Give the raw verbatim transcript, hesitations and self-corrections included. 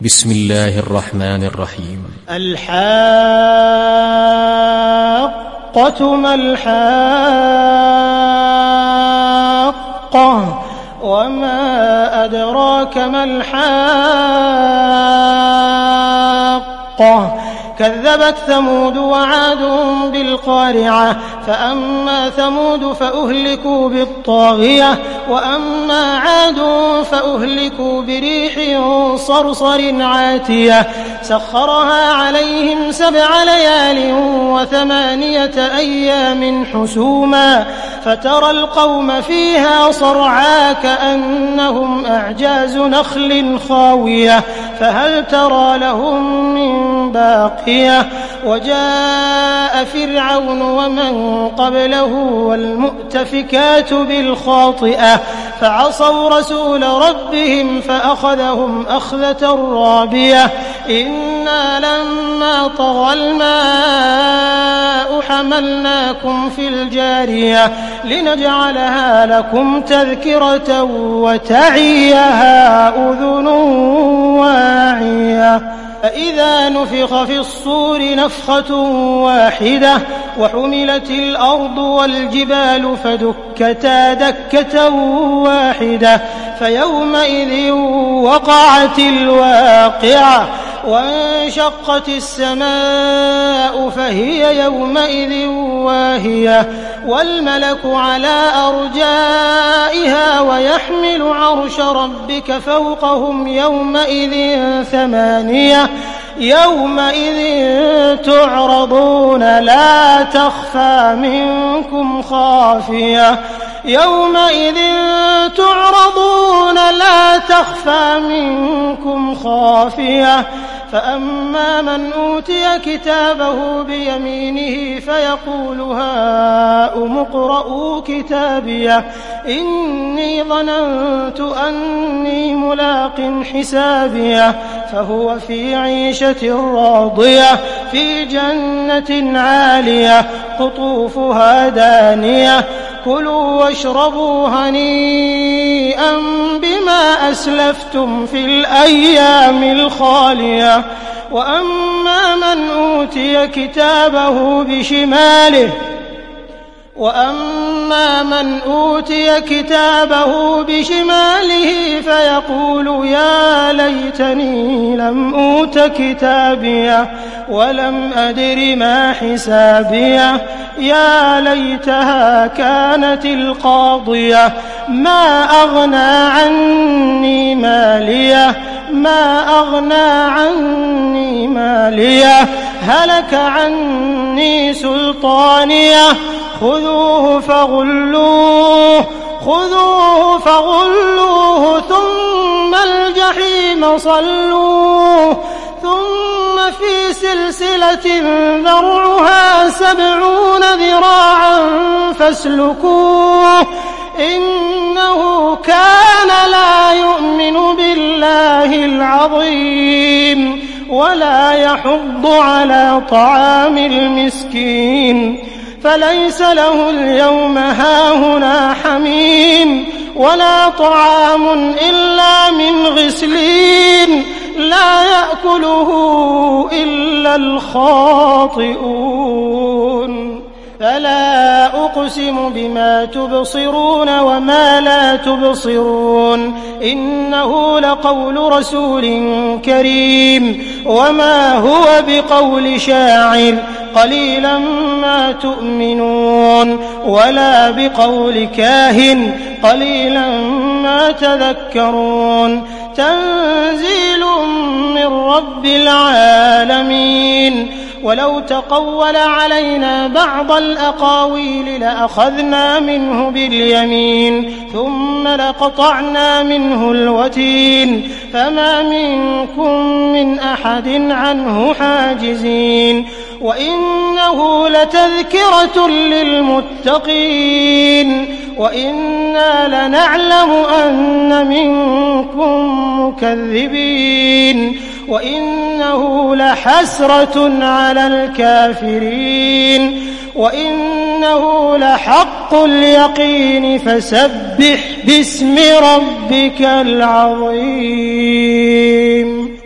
بسم الله الرحمن الرحيم. الحاقة ما الحاقة وما أدراك ما الحاقة كذبت ثمود وعاد بالقارعة فأما ثمود فأهلكوا بالطاغية وأما عاد فأهلكوا بريح صرصر عاتية سخرها عليهم سبع ليال وثمانية أيام حسوما فترى القوم فيها صرعا كأنهم أعجاز نخل خاوية فهل ترى لهم من باقية وجاء فرعون ومن قبله والمؤتفكات بالخاطئة فعصوا رسول ربهم فأخذهم أخذة رابية إنا لما طغى الماء حملناكم في الجارية لنجعلها لكم تذكرة وتعيها أذن واعية فإذا نفخ في الصور نفخة واحدة وحملت الأرض والجبال فدكتا دكة واحدة فيومئذ وقعت الواقعة وانشقت السماء فهي يومئذ واهية والملك على أرجائها ويحمل عرش ربك فوقهم يومئذ ثمانية يومئذ تعرضون لا تخفى منكم خافية يومئذ تعرضون لا تخفى منكم خافية فأما من أوتي كتابه بيمينه فيقول هاؤم اقرءوا كتابيه إني ظننت أني ملاق حسابيه فهو في عيشة راضية في جنة عالية قطوفها دانية كلوا واشربوا هنيئا بما أسلفتم في الأيام الخالية وأما من أوتي كتابه بشماله وأما من أوتي كتابه بشماله فيقول يا ليتني لم أوت كتابيه ولم أدر ما حسابيه يا ليتها كانت القاضية ما أغنى عني ماليه ما أغنى عني ماليه هلك عني سلطانيه خذوه فغلوه خذوه فغلوه ثم الجحيم صلوه ثم في سلسلة ذرعها سبعون ذراعا فاسلكوه إنه كان لا يؤمن بالله العظيم ولا يحض على طعام المسكين فليس له اليوم هاهنا حميم ولا طعام إلا من غسلين لا يأكله إلا الخاطئون فلا أقسم بما تبصرون وما لا تبصرون إنه لقول رسول كريم وما هو بقول شاعر قليلا ما تؤمنون ولا بقول كاهن قليلا ما تذكرون تنزيل من رب العالمين ولو تقول علينا بعض الأقاويل لأخذنا منه باليمين ثم لقطعنا منه الوتين فما منكم من أحد عنه حاجزين وإنه لتذكرة للمتقين وإنا لنعلم أن منكم مكذبين وإنه لحسرة على الكافرين وإنه لحق اليقين فسبح باسم ربك العظيم.